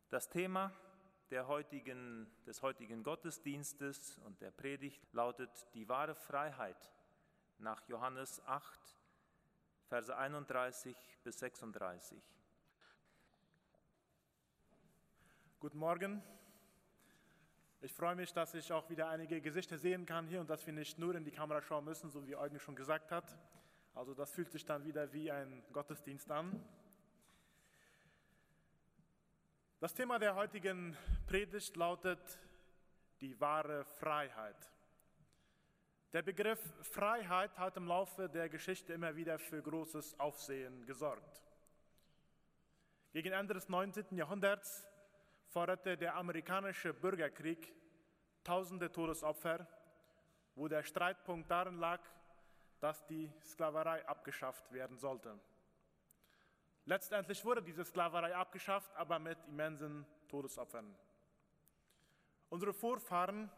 Das Thema des heutigen Gottesdienstes und der Predigt lautet die wahre Freiheit nach Johannes 8, Verse 31 bis 36. Guten Morgen. Ich freue mich, dass ich auch wieder einige Gesichter sehen kann hier und dass wir nicht nur in die Kamera schauen müssen, so wie Eugen schon gesagt hat. Also das fühlt sich dann wieder wie ein Gottesdienst an. Das Thema der heutigen Predigt lautet die wahre Freiheit. Der Begriff Freiheit hat im Laufe der Geschichte immer wieder für großes Aufsehen gesorgt. Gegen Ende des 19. Jahrhunderts forderte der amerikanische Bürgerkrieg tausende Todesopfer, wo der Streitpunkt darin lag, dass die Sklaverei abgeschafft werden sollte. Letztendlich wurde diese Sklaverei abgeschafft, aber mit immensen Todesopfern. Unsere Vorfahren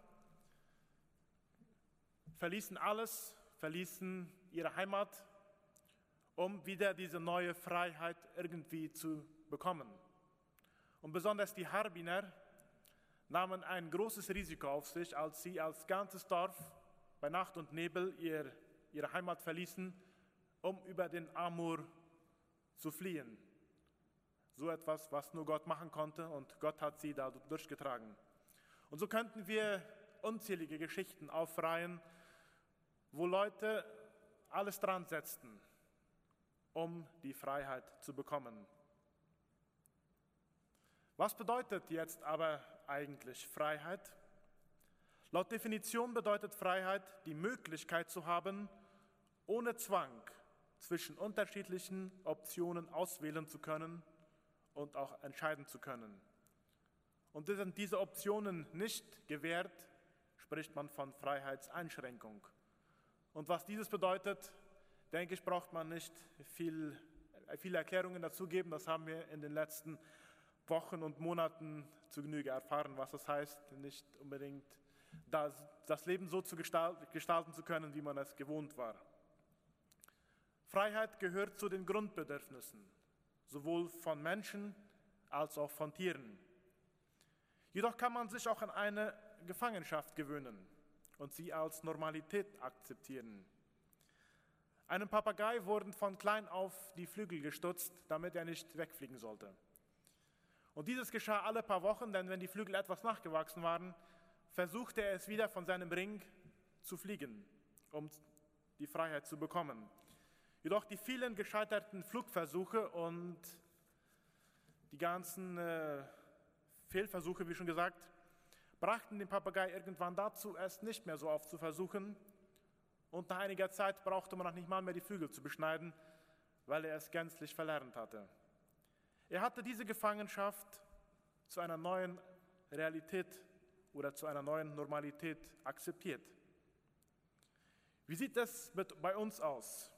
verließen alles, verließen ihre Heimat, um wieder diese neue Freiheit irgendwie zu bekommen. Und besonders die Harbiner nahmen ein großes Risiko auf sich, als sie als ganzes Dorf bei Nacht und Nebel ihre Heimat verließen, um über den Amur zu fliehen. So etwas, was nur Gott machen konnte, und Gott hat sie da durchgetragen. Und so könnten wir unzählige Geschichten aufreihen, wo Leute alles dran setzten, um die Freiheit zu bekommen. Was bedeutet jetzt aber eigentlich Freiheit? Laut Definition bedeutet Freiheit, die Möglichkeit zu haben, ohne Zwang zwischen unterschiedlichen Optionen auswählen zu können und auch entscheiden zu können. Und sind diese Optionen nicht gewährt, spricht man von Freiheitseinschränkung. Und was dieses bedeutet, denke ich, braucht man nicht viele Erklärungen dazu geben. Das haben wir in den letzten Wochen und Monaten zu Genüge erfahren, was das heißt, nicht unbedingt das Leben so zu gestalten zu können, wie man es gewohnt war. Freiheit gehört zu den Grundbedürfnissen, sowohl von Menschen als auch von Tieren. Jedoch kann man sich auch an eine Gefangenschaft gewöhnen und sie als Normalität akzeptieren. Einem Papagei wurden von klein auf die Flügel gestutzt, damit er nicht wegfliegen sollte. Und dieses geschah alle paar Wochen, denn wenn die Flügel etwas nachgewachsen waren, versuchte er es wieder von seinem Ring zu fliegen, um die Freiheit zu bekommen. Jedoch die vielen gescheiterten Flugversuche und die ganzen Fehlversuche, wie schon gesagt, brachten den Papagei irgendwann dazu, es nicht mehr so oft zu versuchen. Und nach einiger Zeit brauchte man noch nicht mal mehr die Flügel zu beschneiden, weil er es gänzlich verlernt hatte. Er hatte diese Gefangenschaft zu einer neuen Realität oder zu einer neuen Normalität akzeptiert. Wie sieht es bei uns aus?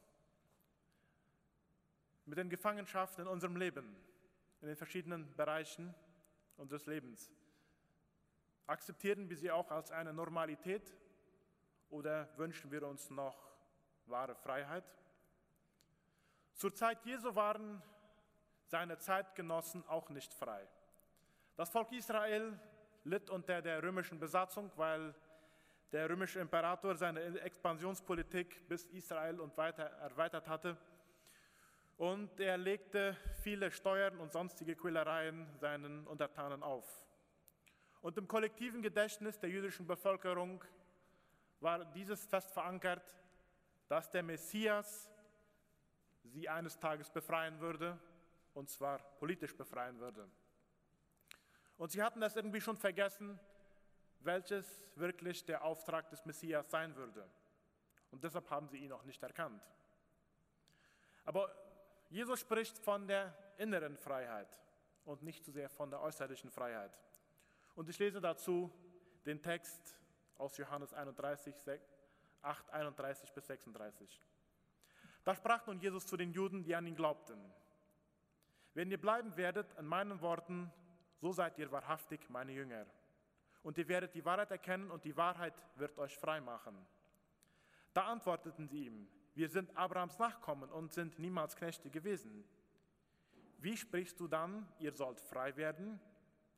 Mit den Gefangenschaften in unserem Leben, in den verschiedenen Bereichen unseres Lebens. Akzeptieren wir sie auch als eine Normalität oder wünschen wir uns noch wahre Freiheit? Zur Zeit Jesu waren seine Zeitgenossen auch nicht frei. Das Volk Israel litt unter der römischen Besatzung, weil der römische Imperator seine Expansionspolitik bis Israel und weiter erweitert hatte. Und er legte viele Steuern und sonstige Quälereien seinen Untertanen auf. Und im kollektiven Gedächtnis der jüdischen Bevölkerung war dieses fest verankert, dass der Messias sie eines Tages befreien würde, und zwar politisch befreien würde. Und sie hatten das irgendwie schon vergessen, welches wirklich der Auftrag des Messias sein würde. Und deshalb haben sie ihn auch nicht erkannt. Aber Jesus spricht von der inneren Freiheit und nicht so sehr von der äußerlichen Freiheit. Und ich lese dazu den Text aus Johannes 8, 31 bis 36. Da sprach nun Jesus zu den Juden, die an ihn glaubten: Wenn ihr bleiben werdet an meinen Worten, so seid ihr wahrhaftig meine Jünger. Und ihr werdet die Wahrheit erkennen und die Wahrheit wird euch frei machen. Da antworteten sie ihm: Wir sind Abrahams Nachkommen und sind niemals Knechte gewesen. Wie sprichst du dann, ihr sollt frei werden?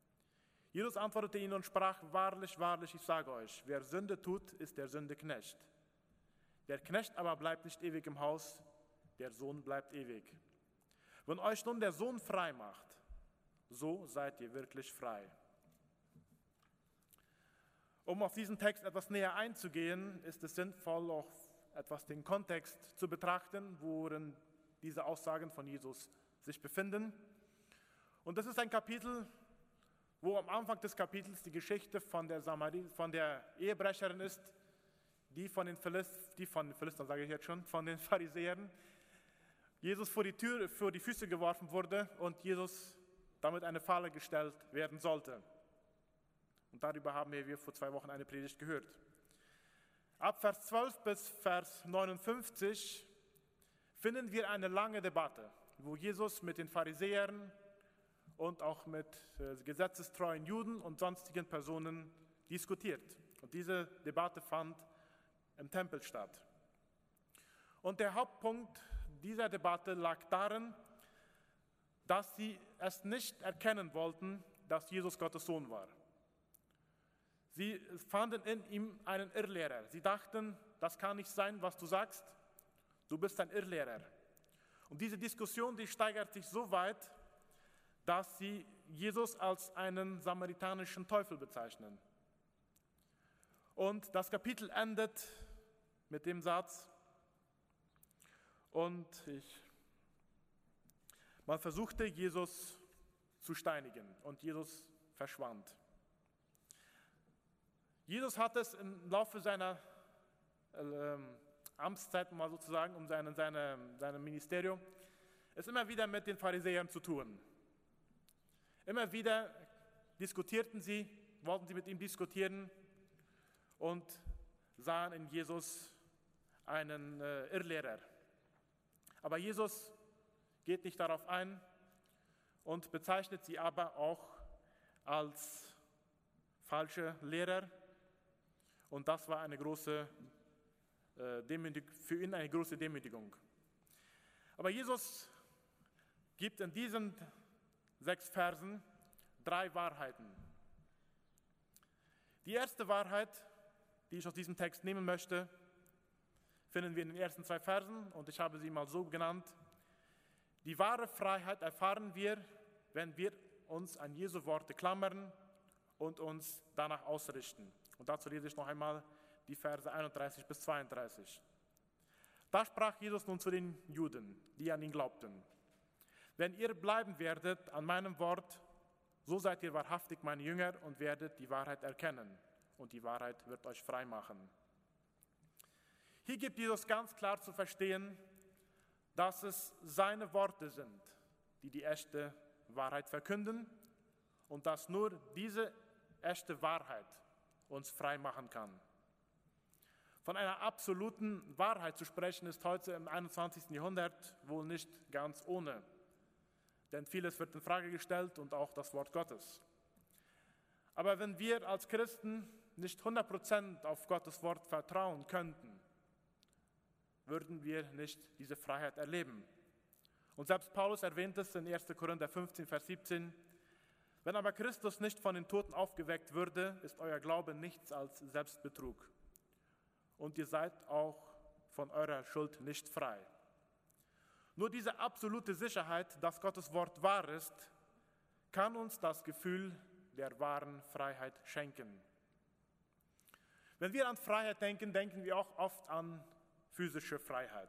Jesus antwortete ihnen und sprach, wahrlich, wahrlich, ich sage euch, wer Sünde tut, ist der Sünde Knecht. Der Knecht aber bleibt nicht ewig im Haus, der Sohn bleibt ewig. Wenn euch nun der Sohn frei macht, so seid ihr wirklich frei. Um auf diesen Text etwas näher einzugehen, ist es sinnvoll, auch etwas den Kontext zu betrachten, worin diese Aussagen von Jesus sich befinden. Und das ist ein Kapitel, wo am Anfang des Kapitels die Geschichte von der Ehebrecherin ist, die von den Philisterern, sage ich jetzt schon, von den Pharisäern, Jesus vor die Füße geworfen wurde und Jesus damit eine Falle gestellt werden sollte. Und darüber haben wir vor 2 Wochen eine Predigt gehört. Ab Vers 12 bis Vers 59 finden wir eine lange Debatte, wo Jesus mit den Pharisäern und auch mit gesetzestreuen Juden und sonstigen Personen diskutiert. Und diese Debatte fand im Tempel statt. Und der Hauptpunkt dieser Debatte lag darin, dass sie es nicht erkennen wollten, dass Jesus Gottes Sohn war. Sie fanden in ihm einen Irrlehrer. Sie dachten, das kann nicht sein, was du sagst, du bist ein Irrlehrer. Und diese Diskussion, die steigert sich so weit, dass sie Jesus als einen samaritanischen Teufel bezeichnen. Und das Kapitel endet mit dem Satz, man versuchte Jesus zu steinigen und Jesus verschwand. Jesus hat es im Laufe seiner Amtszeit, mal sozusagen, um seinem Ministerium, es immer wieder mit den Pharisäern zu tun. Immer wieder wollten sie mit ihm diskutieren und sahen in Jesus einen Irrlehrer. Aber Jesus geht nicht darauf ein und bezeichnet sie aber auch als falsche Lehrer. Und das war für ihn eine große Demütigung. Aber Jesus gibt in diesen 6 Versen 3 Wahrheiten. Die erste Wahrheit, die ich aus diesem Text nehmen möchte, finden wir in den ersten 2 Versen und ich habe sie mal so genannt. Die wahre Freiheit erfahren wir, wenn wir uns an Jesu Worte klammern und uns danach ausrichten. Und dazu lese ich noch einmal die Verse 31 bis 32. Da sprach Jesus nun zu den Juden, die an ihn glaubten. Wenn ihr bleiben werdet an meinem Wort, so seid ihr wahrhaftig meine Jünger und werdet die Wahrheit erkennen. Und die Wahrheit wird euch frei machen. Hier gibt Jesus ganz klar zu verstehen, dass es seine Worte sind, die die echte Wahrheit verkünden und dass nur diese echte Wahrheit uns frei machen kann. Von einer absoluten Wahrheit zu sprechen, ist heute im 21. Jahrhundert wohl nicht ganz ohne. Denn vieles wird in Frage gestellt und auch das Wort Gottes. Aber wenn wir als Christen nicht 100% auf Gottes Wort vertrauen könnten, würden wir nicht diese Freiheit erleben. Und selbst Paulus erwähnt es in 1. Korinther 15, Vers 17. Wenn aber Christus nicht von den Toten aufgeweckt würde, ist euer Glaube nichts als Selbstbetrug. Und ihr seid auch von eurer Schuld nicht frei. Nur diese absolute Sicherheit, dass Gottes Wort wahr ist, kann uns das Gefühl der wahren Freiheit schenken. Wenn wir an Freiheit denken, denken wir auch oft an physische Freiheit.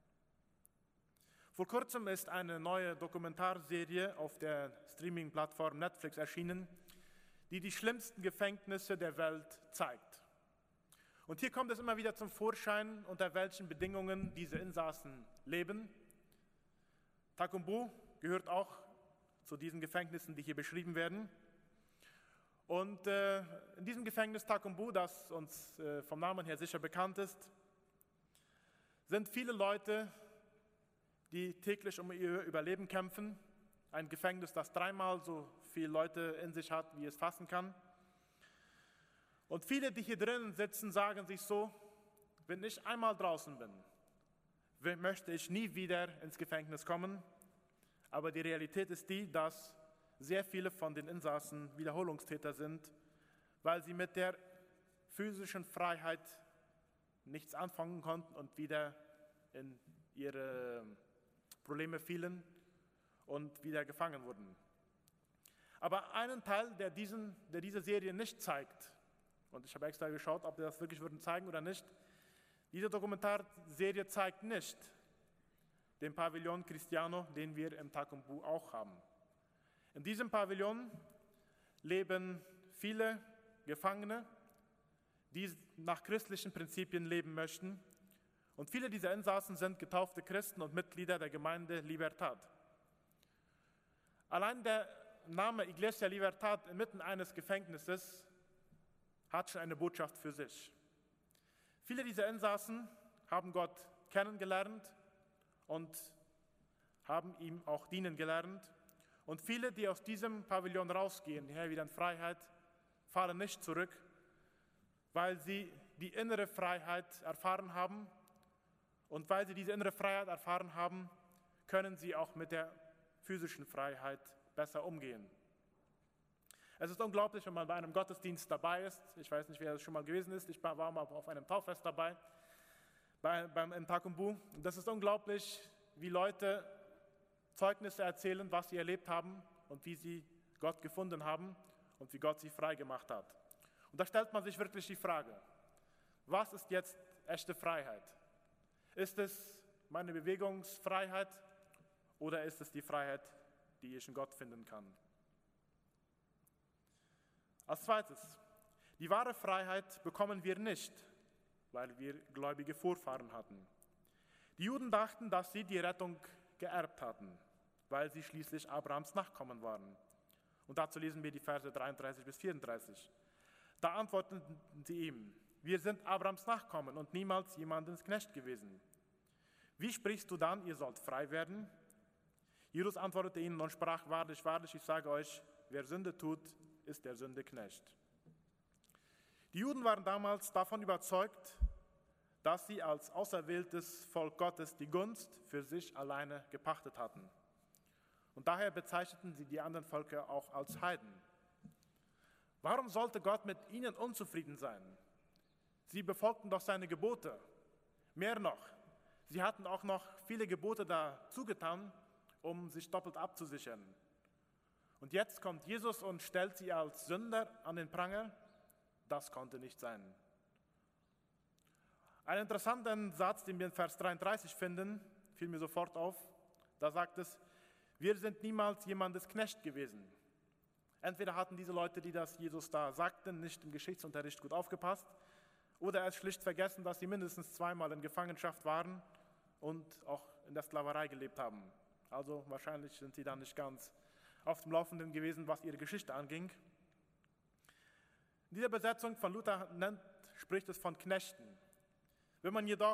Vor kurzem ist eine neue Dokumentarserie auf der Streaming-Plattform Netflix erschienen, die die schlimmsten Gefängnisse der Welt zeigt. Und hier kommt es immer wieder zum Vorschein, unter welchen Bedingungen diese Insassen leben. Takumbu gehört auch zu diesen Gefängnissen, die hier beschrieben werden. Und in diesem Gefängnis Takumbu, das uns vom Namen her sicher bekannt ist, sind viele Leute, die täglich um ihr Überleben kämpfen. Ein Gefängnis, das 3-mal so viele Leute in sich hat, wie es fassen kann. Und viele, die hier drinnen sitzen, sagen sich so, wenn ich einmal draußen bin, möchte ich nie wieder ins Gefängnis kommen. Aber die Realität ist die, dass sehr viele von den Insassen Wiederholungstäter sind, weil sie mit der physischen Freiheit nichts anfangen konnten und wieder in ihre Probleme fielen und wieder gefangen wurden. Aber einen Teil, der diese Serie nicht zeigt, und ich habe extra geschaut, ob wir das wirklich würden zeigen oder nicht, diese Dokumentarserie zeigt nicht den Pavillon Cristiano, den wir im Takumbu auch haben. In diesem Pavillon leben viele Gefangene, die nach christlichen Prinzipien leben möchten. Und viele dieser Insassen sind getaufte Christen und Mitglieder der Gemeinde Libertad. Allein der Name Iglesia Libertad inmitten eines Gefängnisses hat schon eine Botschaft für sich. Viele dieser Insassen haben Gott kennengelernt und haben ihm auch dienen gelernt. Und viele, die aus diesem Pavillon rausgehen, hierher wieder in Freiheit, fahren nicht zurück, weil sie die innere Freiheit erfahren haben. Und weil sie diese innere Freiheit erfahren haben, können sie auch mit der physischen Freiheit besser umgehen. Es ist unglaublich, wenn man bei einem Gottesdienst dabei ist. Ich weiß nicht, wer das schon mal gewesen ist. Ich war mal auf einem Tauffest dabei, im Takumbu. Und das ist unglaublich, wie Leute Zeugnisse erzählen, was sie erlebt haben und wie sie Gott gefunden haben und wie Gott sie frei gemacht hat. Und da stellt man sich wirklich die Frage, was ist jetzt echte Freiheit? Ist es meine Bewegungsfreiheit oder ist es die Freiheit, die ich in Gott finden kann? Als zweites, die wahre Freiheit bekommen wir nicht, weil wir gläubige Vorfahren hatten. Die Juden dachten, dass sie die Rettung geerbt hatten, weil sie schließlich Abrahams Nachkommen waren. Und dazu lesen wir die Verse 33 bis 34. Da antworteten sie ihm, wir sind Abrahams Nachkommen und niemals jemandens Knecht gewesen. Wie sprichst du dann, ihr sollt frei werden? Jesus antwortete ihnen und sprach, wahrlich, wahrlich, ich sage euch, wer Sünde tut, ist der Sünde Knecht. Die Juden waren damals davon überzeugt, dass sie als auserwähltes Volk Gottes die Gunst für sich alleine gepachtet hatten. Und daher bezeichneten sie die anderen Völker auch als Heiden. Warum sollte Gott mit ihnen unzufrieden sein? Sie befolgten doch seine Gebote. Mehr noch, sie hatten auch noch viele Gebote dazu getan, um sich doppelt abzusichern. Und jetzt kommt Jesus und stellt sie als Sünder an den Pranger. Das konnte nicht sein. Einen interessanten Satz, den wir in Vers 33 finden, fiel mir sofort auf. Da sagt es, wir sind niemals jemandes Knecht gewesen. Entweder hatten diese Leute, die das Jesus da sagten, nicht im Geschichtsunterricht gut aufgepasst oder es schlicht vergessen, dass sie mindestens zweimal in Gefangenschaft waren und auch in der Sklaverei gelebt haben. Also wahrscheinlich sind sie dann nicht ganz auf dem Laufenden gewesen, was ihre Geschichte anging. In dieser Besetzung von Luther spricht es von Knechten. Wenn man jedoch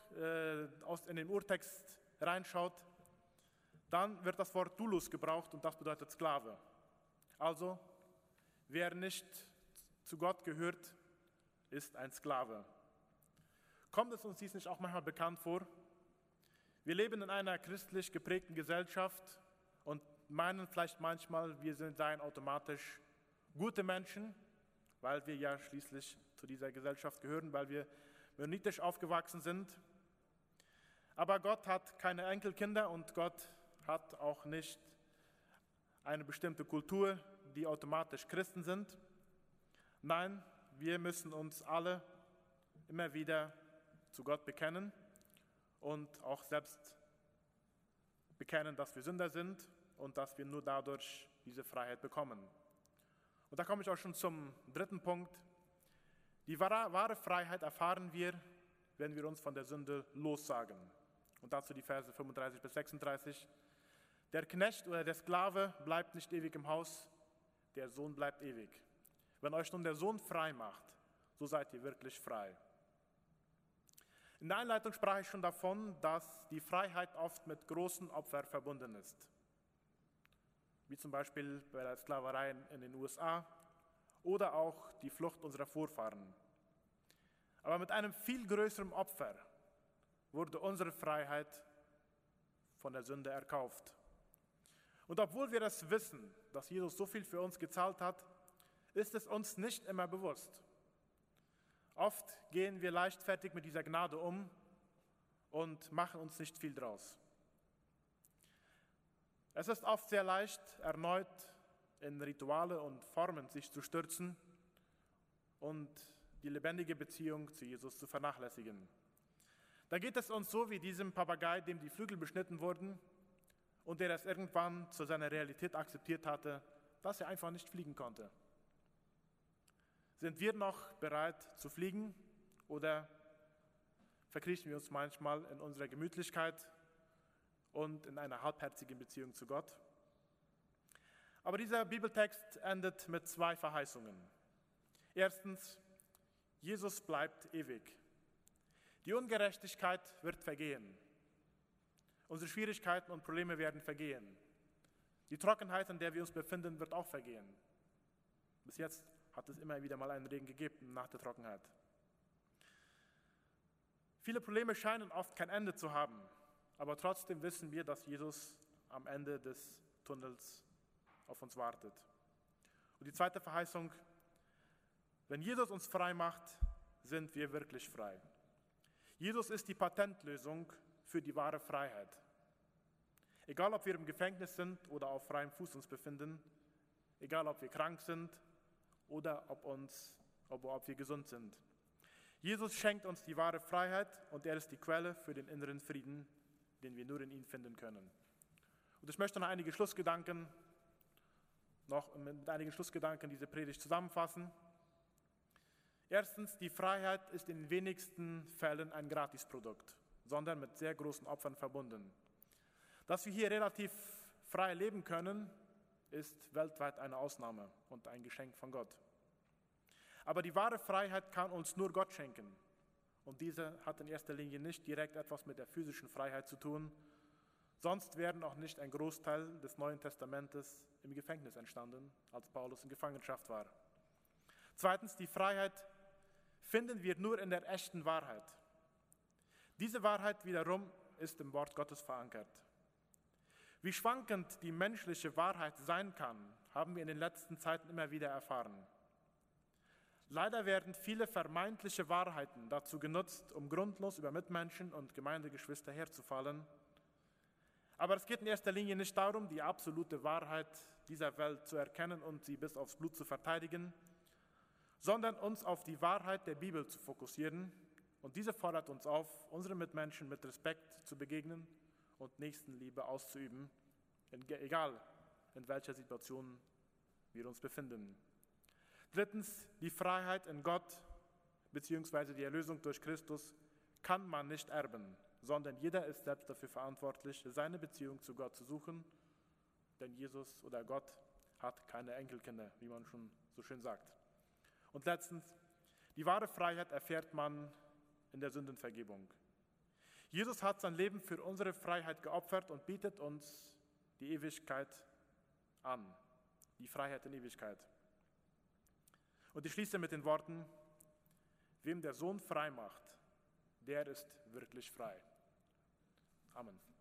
in den Urtext reinschaut, dann wird das Wort Doulos gebraucht und das bedeutet Sklave. Also, wer nicht zu Gott gehört, ist ein Sklave. Kommt es uns dies nicht auch manchmal bekannt vor? Wir leben in einer christlich geprägten Gesellschaft und meinen vielleicht manchmal, wir seien automatisch gute Menschen, weil wir ja schließlich zu dieser Gesellschaft gehören, weil wir mennonitisch aufgewachsen sind. Aber Gott hat keine Enkelkinder und Gott hat auch nicht eine bestimmte Kultur, die automatisch Christen sind. Nein, wir müssen uns alle immer wieder zu Gott bekennen und auch selbst bekennen, dass wir Sünder sind und dass wir nur dadurch diese Freiheit bekommen. Und da komme ich auch schon zum dritten Punkt. Die wahre Freiheit erfahren wir, wenn wir uns von der Sünde lossagen. Und dazu die Verse 35 bis 36. Der Knecht oder der Sklave bleibt nicht ewig im Haus, der Sohn bleibt ewig. Wenn euch nun der Sohn frei macht, so seid ihr wirklich frei. In der Einleitung sprach ich schon davon, dass die Freiheit oft mit großen Opfern verbunden ist. Wie zum Beispiel bei der Sklaverei in den USA oder auch die Flucht unserer Vorfahren. Aber mit einem viel größeren Opfer wurde unsere Freiheit von der Sünde erkauft. Und obwohl wir das wissen, dass Jesus so viel für uns gezahlt hat, ist es uns nicht immer bewusst. Oft gehen wir leichtfertig mit dieser Gnade um und machen uns nicht viel draus. Es ist oft sehr leicht, erneut in Rituale und Formen sich zu stürzen und die lebendige Beziehung zu Jesus zu vernachlässigen. Da geht es uns so wie diesem Papagei, dem die Flügel beschnitten wurden und der es irgendwann zu seiner Realität akzeptiert hatte, dass er einfach nicht fliegen konnte. Sind wir noch bereit zu fliegen oder verkriechen wir uns manchmal in unserer Gemütlichkeit und in einer halbherzigen Beziehung zu Gott? Aber dieser Bibeltext endet mit 2 Verheißungen. Erstens, Jesus bleibt ewig. Die Ungerechtigkeit wird vergehen. Unsere Schwierigkeiten und Probleme werden vergehen. Die Trockenheit, in der wir uns befinden, wird auch vergehen. Bis jetzt hat es immer wieder mal einen Regen gegeben nach der Trockenheit. Viele Probleme scheinen oft kein Ende zu haben, aber trotzdem wissen wir, dass Jesus am Ende des Tunnels auf uns wartet. Und die zweite Verheißung, wenn Jesus uns frei macht, sind wir wirklich frei. Jesus ist die Patentlösung für die wahre Freiheit. Egal, ob wir im Gefängnis sind oder auf freiem Fuß uns befinden, egal, ob wir krank sind oder ob wir gesund sind. Jesus schenkt uns die wahre Freiheit und er ist die Quelle für den inneren Frieden, den wir nur in ihm finden können. Und ich möchte mit einigen Schlussgedanken diese Predigt zusammenfassen. Erstens, die Freiheit ist in den wenigsten Fällen ein Gratisprodukt, sondern mit sehr großen Opfern verbunden. Dass wir hier relativ frei leben können, ist weltweit eine Ausnahme und ein Geschenk von Gott. Aber die wahre Freiheit kann uns nur Gott schenken. Und diese hat in erster Linie nicht direkt etwas mit der physischen Freiheit zu tun, sonst wäre auch nicht ein Großteil des Neuen Testamentes im Gefängnis entstanden, als Paulus in Gefangenschaft war. Zweitens, die Freiheit finden wir nur in der echten Wahrheit. Diese Wahrheit wiederum ist im Wort Gottes verankert. Wie schwankend die menschliche Wahrheit sein kann, haben wir in den letzten Zeiten immer wieder erfahren. Leider werden viele vermeintliche Wahrheiten dazu genutzt, um grundlos über Mitmenschen und Gemeindegeschwister herzufallen. Aber es geht in erster Linie nicht darum, die absolute Wahrheit dieser Welt zu erkennen und sie bis aufs Blut zu verteidigen, sondern uns auf die Wahrheit der Bibel zu fokussieren. Und diese fordert uns auf, unseren Mitmenschen mit Respekt zu begegnen und Nächstenliebe auszuüben, egal in welcher Situation wir uns befinden. Drittens, die Freiheit in Gott bzw. die Erlösung durch Christus kann man nicht erben, sondern jeder ist selbst dafür verantwortlich, seine Beziehung zu Gott zu suchen, denn Jesus oder Gott hat keine Enkelkinder, wie man schon so schön sagt. Und letztens, die wahre Freiheit erfährt man in der Sündenvergebung. Jesus hat sein Leben für unsere Freiheit geopfert und bietet uns die Ewigkeit an, die Freiheit in Ewigkeit. Und ich schließe mit den Worten, wem der Sohn frei macht, der ist wirklich frei. Amen.